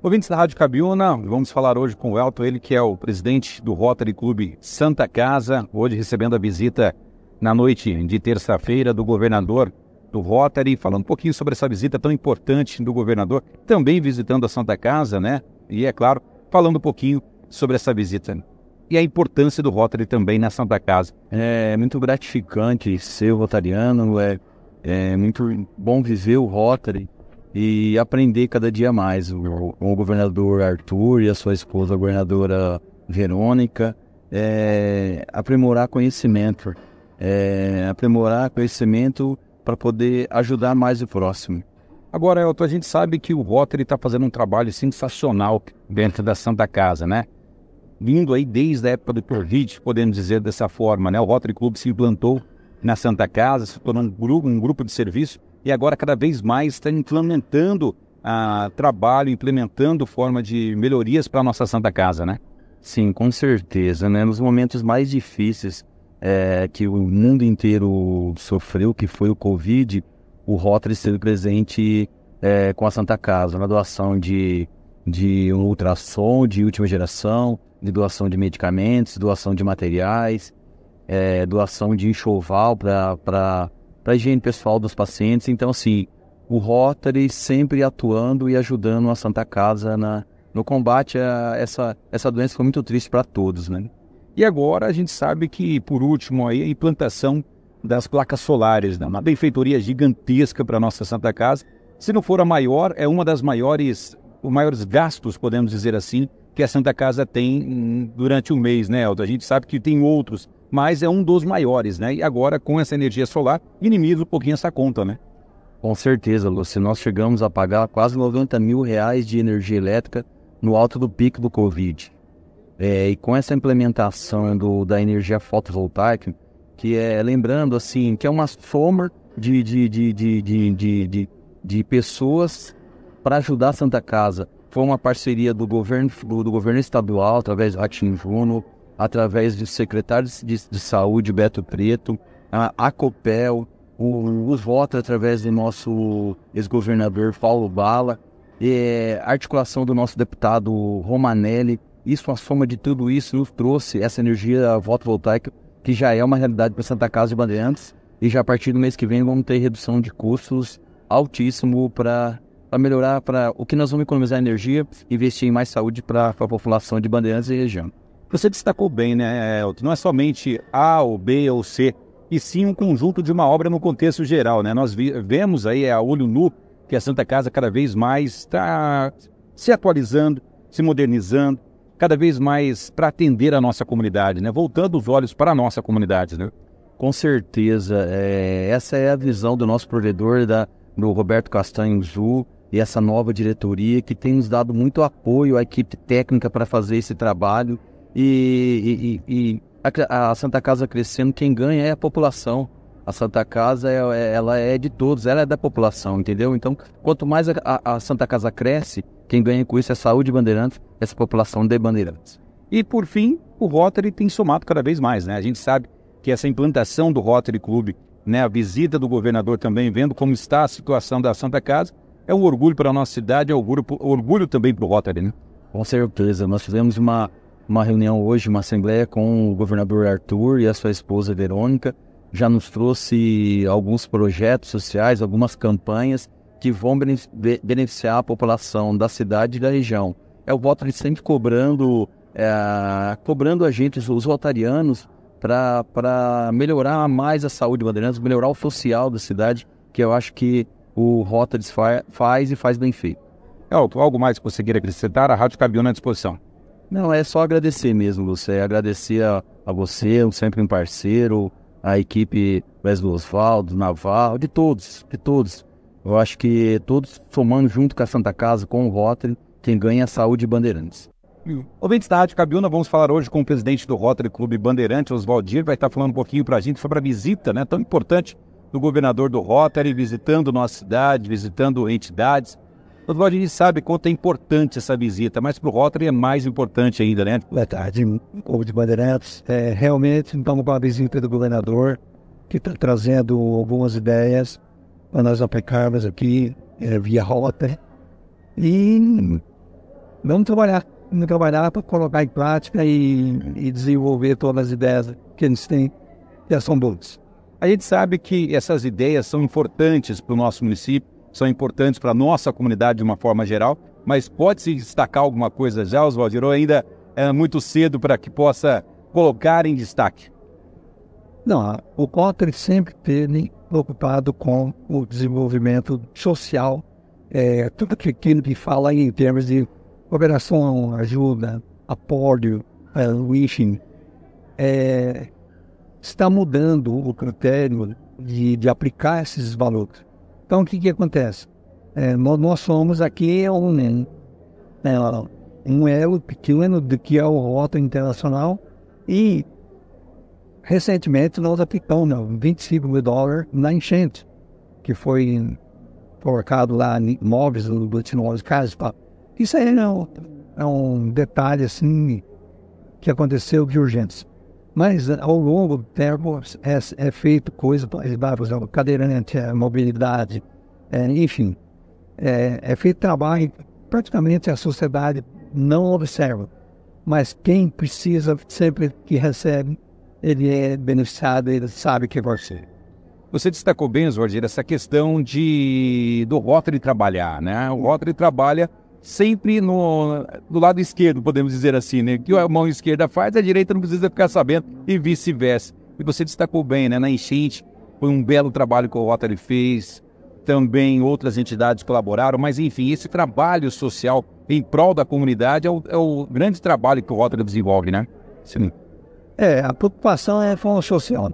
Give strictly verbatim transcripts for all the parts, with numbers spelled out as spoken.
Ouvintes da Rádio Cabiúna, vamos falar hoje com o Elton, ele que é o presidente do Rotary Clube Santa Casa, hoje recebendo a visita na noite de terça-feira do governador do Rotary, falando um pouquinho sobre essa visita tão importante do governador, também visitando a Santa Casa, né? E é claro, falando um pouquinho sobre essa visita e a importância do Rotary também na Santa Casa. É muito gratificante ser rotariano, é, é muito bom viver o Rotary e aprender cada dia mais. O, o governador Arthur e a sua esposa, a governadora Verônica, é, aprimorar conhecimento, é, aprimorar conhecimento para poder ajudar mais o próximo. Agora, Elton, a gente sabe que o Rotary está fazendo um trabalho sensacional dentro da Santa Casa, né? Vindo aí desde a época do Covid, podemos dizer dessa forma, né? O Rotary Clube se implantou na Santa Casa, se tornou um grupo, um grupo de serviço e agora cada vez mais está implementando ah, trabalho, implementando forma de melhorias para a nossa Santa Casa, né? Sim, com certeza, né? Nos momentos mais difíceis é, que o mundo inteiro sofreu, que foi o Covid, o Rotary esteve presente é, com a Santa Casa, na doação de, de um ultrassom de última geração, de doação de medicamentos, doação de materiais, é, doação de enxoval para a higiene pessoal dos pacientes. Então, assim, o Rotary sempre atuando e ajudando a Santa Casa na, no combate a essa, essa doença que foi muito triste para todos, né? E agora a gente sabe que, por último, aí, a implantação das placas solares, né? Uma benfeitoria gigantesca para a nossa Santa Casa. Se não for a maior, é uma das maiores, os maiores gastos, podemos dizer assim, que a Santa Casa tem durante o mês, né, Elton? A gente sabe que tem outros, mas é um dos maiores, né? E agora, com essa energia solar, minimiza um pouquinho essa conta, né? Com certeza, Lúcio. Nós chegamos a pagar quase noventa mil reais de energia elétrica no alto do pico do Covid. É, e com essa implementação do, da energia fotovoltaica, que é, lembrando assim, que é uma soma de, de, de, de, de, de, de, de pessoas para ajudar a Santa Casa. Foi uma parceria do governo, do, do governo estadual, através do Ratinho Juno, através dos secretários de, de saúde, Beto Preto, a, a Copel, o, os votos através do nosso ex-governador Paulo Bala, e a articulação do nosso deputado Romanelli. Isso, a soma de tudo isso, nos trouxe essa energia fotovoltaica, que já é uma realidade para Santa Casa de Bandeirantes, e já a partir do mês que vem vamos ter redução de custos altíssimo para melhorar, para o que nós vamos economizar energia, investir em mais saúde para a população de Bandeirantes e região. Você destacou bem, né, Elton? Não é somente A ou B ou C, e sim um conjunto de uma obra no contexto geral, né? Nós vi, vemos aí a olho nu que a Santa Casa cada vez mais está se atualizando, se modernizando, cada vez mais para atender a nossa comunidade, né? Voltando os olhos para a nossa comunidade, né? Com certeza, é, essa é a visão do nosso provedor, da, do Roberto Castanho Zu, e essa nova diretoria que tem nos dado muito apoio à equipe técnica para fazer esse trabalho, e, e, e a, a Santa Casa crescendo, quem ganha é a população. A Santa Casa é, ela é de todos, ela é da população, entendeu? Então, quanto mais a, a, a Santa Casa cresce, quem ganha com isso é a saúde de Bandeirantes, essa população de Bandeirantes. E por fim, o Rotary tem somado cada vez mais, né? A gente sabe que essa implantação do Rotary Clube, né, a visita do governador também, vendo como está a situação da Santa Casa, é um orgulho para a nossa cidade, é um orgulho, orgulho também para o Rotary, né? Com certeza. Nós fizemos uma, uma reunião hoje, uma assembleia com o governador Arthur e a sua esposa Verônica. Já nos trouxe alguns projetos sociais, algumas campanhas que vão beneficiar a população da cidade e da região. É o Rotary sempre cobrando, é, cobrando a gente, os rotarianos, para melhorar mais a saúde de Bandeirantes, melhorar o social da cidade, que eu acho que o Rotary fa faz e faz bem feito. Elton, algo mais que você queira acrescentar? A Rádio Cabiúna à disposição. Não, é só agradecer mesmo, Lúcio. É agradecer a, a você, sempre um parceiro, a equipe Wesley Osvaldo, Naval, de todos, de todos. Eu acho que todos somando junto com a Santa Casa, com o Rotary, quem ganha é a saúde de Bandeirantes. Ouvintes da Rádio Cabiúna, vamos falar hoje com o presidente do Rotary Clube Bandeirantes, Oswaldir, vai estar falando um pouquinho para a gente sobre a visita, né, tão importante do governador do Rotary, visitando nossa cidade, visitando entidades. Oswaldir, a gente sabe quanto é importante essa visita, mas para o Rotary é mais importante ainda, né? Boa tarde, povo de Bandeirantes. É, realmente, estamos com a visita do governador, que está trazendo algumas ideias para nós aplicarmos aqui é, via Rotary. E vamos trabalhar, vamos trabalhar para colocar em prática e, e desenvolver todas as ideias que eles têm, que são boas. A gente sabe que essas ideias são importantes para o nosso município, são importantes para a nossa comunidade de uma forma geral, mas pode-se destacar alguma coisa já, Oswaldir, ou ainda é muito cedo para que possa colocar em destaque? Não, o Rotary sempre esteve preocupado com o desenvolvimento social, é, tudo aquilo que fala em termos de cooperação, ajuda, apoio, é, enfim, é, está mudando o critério de, de aplicar esses valores. Então, o que, que acontece? É, nós, nós somos aqui um, é, um elo pequeno do que é o Rotary Internacional e, recentemente, nós aplicamos vinte e cinco mil dólares na enchente, que foi colocado lá em imóveis do Botinóis Casas. Isso aí é um, é um detalhe assim, que aconteceu de urgência. Mas ao longo do tempo é, é feito coisa para ajudar, por exemplo, cadeirante, é, mobilidade, é, enfim. É, é feito trabalho que praticamente a sociedade não observa. Mas quem precisa, sempre que recebe, ele é beneficiado, ele sabe que vai ser. Você destacou bem, Oswaldir, essa questão de, do Rotary trabalhar, né? O Rotary trabalha sempre no, do lado esquerdo, podemos dizer assim, né? O que a mão esquerda faz, a direita não precisa ficar sabendo e vice-versa. E você destacou bem, né? Na enchente, foi um belo trabalho que o Rotary fez, também outras entidades colaboraram, mas enfim, esse trabalho social em prol da comunidade é o, é o grande trabalho que o Rotary desenvolve, né? Sim. É, a preocupação é com o social.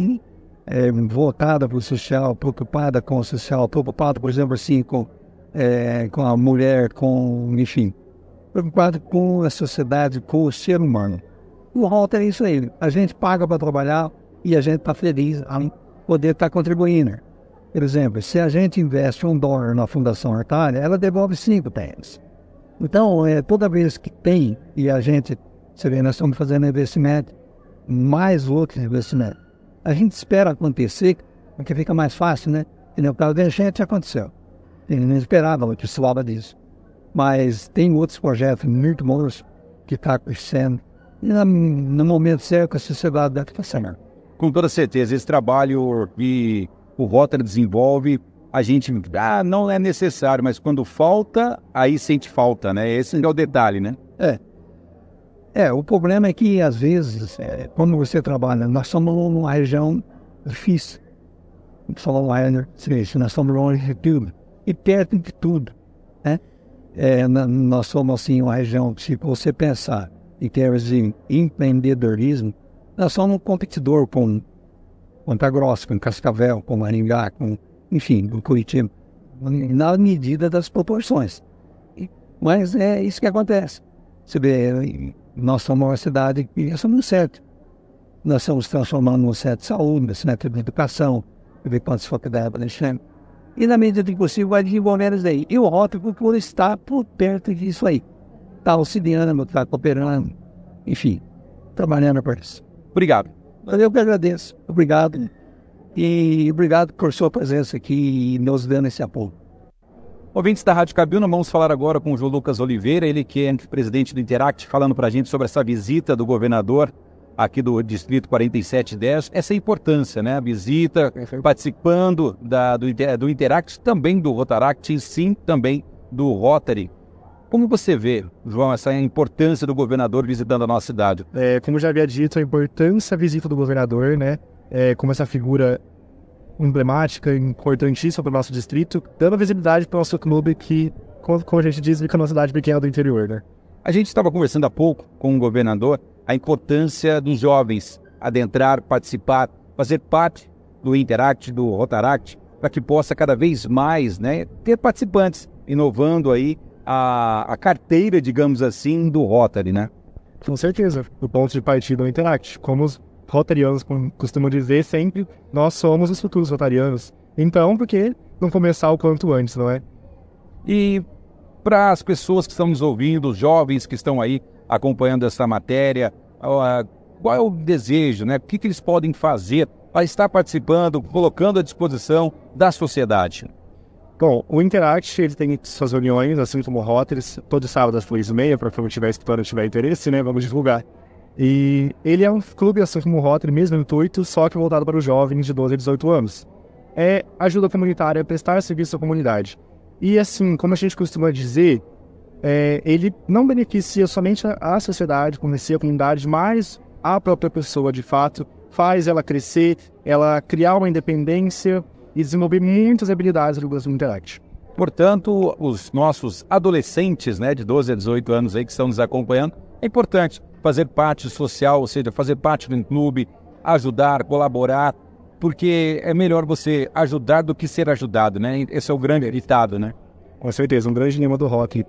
É, voltada para o social, preocupada com o social, preocupada, por exemplo, assim, com, é, com a mulher, com, enfim, preocupada com a sociedade, com o ser humano. O Rotary é isso aí. A gente paga para trabalhar e a gente está feliz em poder estar tá contribuindo. Por exemplo, se a gente investe um dólar na Fundação Artária, ela devolve cinco tênis. Então, é, toda vez que tem, e a gente, você vê, nós estamos fazendo investimento, mais outros investimentos. A gente espera acontecer, porque fica mais fácil, né? E no caso da gente aconteceu. Eu não esperava que se falava disso. Mas tem outros projetos muito bons que estão crescendo. E no, no momento certo, a sociedade deve estar sendo. Com toda certeza, esse trabalho que o Rotary desenvolve, a gente, ah, não é necessário, mas quando falta, aí sente falta, né? Esse é o detalhe, né? É. É, o problema é que, às vezes, é, quando você trabalha, nós somos numa região difícil. Somos uma região difícil, nós somos longe de tudo. E perto de tudo, né? É, na, nós somos, assim, uma região, se você pensar em termos de empreendedorismo, nós somos um competidor com Ponta Grossa, com Cascavel, com Maringá, com, enfim, com Curitiba, na medida das proporções. Mas é isso que acontece. Você vê, nós somos uma cidade que nós somos certo. Nós estamos transformando num centro de saúde, num centro de educação, ver quantas faculdades aparecendo. E na medida do possível vai desenvolvendo isso daí. E o Rotary por estar por perto disso aí. Está auxiliando, está cooperando, enfim, trabalhando por isso. Obrigado. Eu que agradeço. Obrigado. E obrigado por sua presença aqui e nos dando esse apoio. Ouvintes da Rádio Cabina, vamos falar agora com o João Lucas Oliveira, ele que é presidente do Interact, falando para a gente sobre essa visita do governador aqui do Distrito quarenta e sete dez, essa importância, né? A visita, participando da, do, do Interact, também do Rotaract e sim também do Rotary. Como você vê, João, essa importância do governador visitando a nossa cidade? É, como já havia dito, a importância da visita do governador, né? É, como essa figura emblemática, importantíssima para o nosso distrito, dando visibilidade para o nosso clube que, como, como a gente diz, fica numa cidade pequena do interior, né? A gente estava conversando há pouco com o governador a importância dos jovens adentrar, participar, fazer parte do Interact, do Rotaract, para que possa cada vez mais, né, ter participantes, inovando aí a, a carteira, digamos assim, do Rotary, né? Com certeza, o ponto de partida do Interact. Como os rotarianos costumam dizer sempre, nós somos os futuros rotarianos. Então, por que não começar o quanto antes, não é? E para as pessoas que estão nos ouvindo, os jovens que estão aí acompanhando essa matéria, uh, qual é o desejo, né? O que, que eles podem fazer para estar participando, colocando à disposição da sociedade? Bom, o Interact, ele tem suas reuniões, assim como o Rotary, todo sábado às três e meia, para quem tiver escutando, tiver interesse, né, vamos divulgar. E ele é um clube, assim como o Rotary, mesmo intuito, só que voltado para os jovens de doze a dezoito anos. É ajuda comunitária, é prestar serviço à comunidade. E assim, como a gente costuma dizer, é, ele não beneficia somente a, a sociedade, beneficia a comunidade, mas a própria pessoa, de fato, faz ela crescer, ela criar uma independência e desenvolver muitas habilidades no Brasil Interact. Portanto, os nossos adolescentes, né, de doze a dezoito anos aí que estão nos acompanhando, é importante fazer parte social, ou seja, fazer parte de um clube, ajudar, colaborar, porque é melhor você ajudar do que ser ajudado, né? Esse é o grande ditado, né? Com certeza, um grande lema do rock.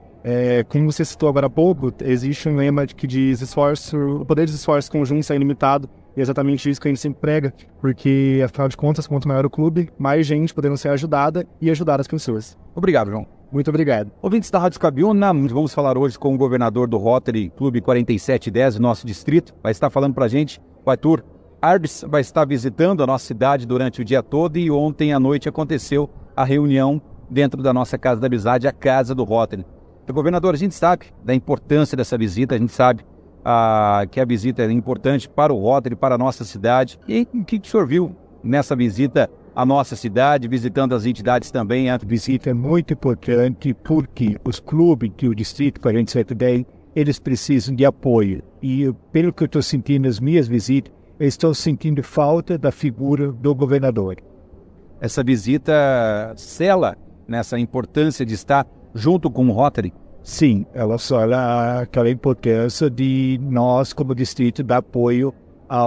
É, como você citou agora há pouco, existe um lema que diz esforço, o poder de esforço conjunto é ilimitado, e é exatamente isso que a gente sempre prega, porque, afinal de contas, quanto maior o clube, mais gente podendo ser ajudada e ajudar as pessoas. Obrigado, João. Muito obrigado. Ouvintes da Rádio Cabiúna, vamos falar hoje com o governador do Rotary Clube quarenta e sete dez, nosso distrito. Vai estar falando pra gente, o Arthur Arbes vai estar visitando a nossa cidade durante o dia todo e ontem à noite aconteceu a reunião dentro da nossa Casa da Amizade, a Casa do Rotary. Então, governador, a gente sabe da importância dessa visita, a gente sabe ah, que a visita é importante para o Rotary, para a nossa cidade. E o que o senhor viu nessa visita à nossa cidade, visitando as entidades também? A visita é muito importante porque os clubes que o Distrito quarenta e sete dez, eles precisam de apoio. E pelo que eu estou sentindo nas minhas visitas, eu estou sentindo falta da figura do governador. Essa visita sela nessa importância de estar junto com o Rotary? Sim, ela fala aquela importância de nós, como distrito, dar apoio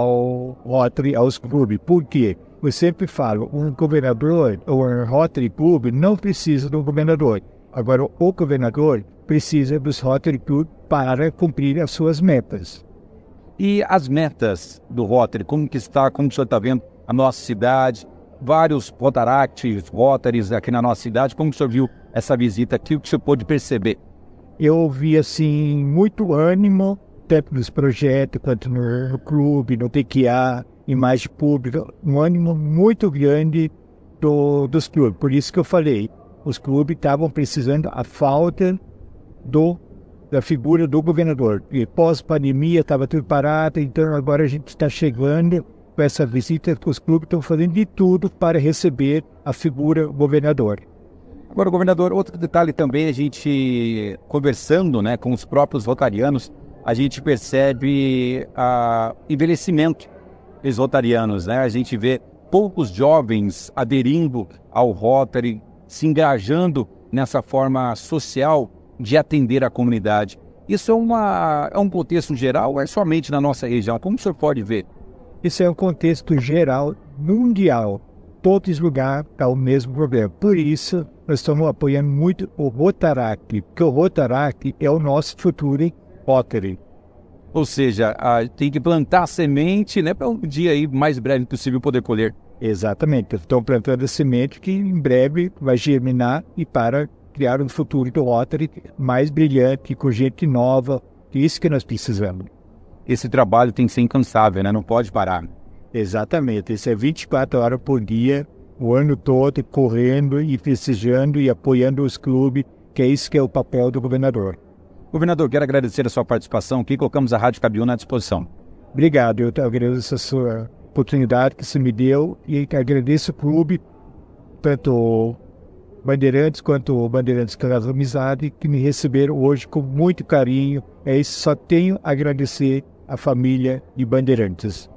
ao Rotary, aos clubes. Por quê? Eu sempre falo, um governador ou um Rotary Club não precisa do governador. Agora, o governador precisa dos Rotary Club para cumprir as suas metas. E as metas do Rotary, como que está, como o senhor está vendo a nossa cidade, vários Rotaracts, Rotaries aqui na nossa cidade, como o senhor viu essa visita aqui, o que o senhor pôde perceber? Eu vi, assim, muito ânimo, tanto nos projetos, quanto no clube, no T Q A, imagem pública, um ânimo muito grande do, dos clubes. Por isso que eu falei, os clubes estavam precisando a falta do, da figura do governador. E pós-pandemia estava tudo parado, então agora a gente está chegando com essa visita, que os clubes estão fazendo de tudo para receber a figura governador. Agora, governador, outro detalhe também, a gente conversando, né, com os próprios rotarianos, a gente percebe o uh, envelhecimento dos rotarianos, né? A gente vê poucos jovens aderindo ao Rotary, se engajando nessa forma social de atender a comunidade. Isso é, uma, é um contexto geral ou é somente na nossa região? Como o senhor pode ver? Isso é um contexto geral, mundial. Todos os lugares estão o mesmo problema. Por isso, nós estamos apoiando muito o Rotaract, porque o Rotaract é o nosso futuro em Rotary. Ou seja, a, tem que plantar a semente, né, para um dia aí mais breve possível poder colher. Exatamente. Estão plantando a semente que em breve vai germinar e para criar um futuro do Rotary mais brilhante, com gente nova. É isso que nós precisamos. Esse trabalho tem que ser incansável, né? Não pode parar. Exatamente. Isso é vinte e quatro horas por dia, o ano todo, correndo e festejando e apoiando os clubes, que é isso que é o papel do governador. Governador, quero agradecer a sua participação aqui, colocamos a Rádio Cabiúna à disposição. Obrigado, eu agradeço a sua oportunidade que você me deu e agradeço o clube, tanto o Bandeirantes quanto o Bandeirantes Casa Amizade, que me receberam hoje com muito carinho. É isso, só tenho a agradecer a família de Bandeirantes.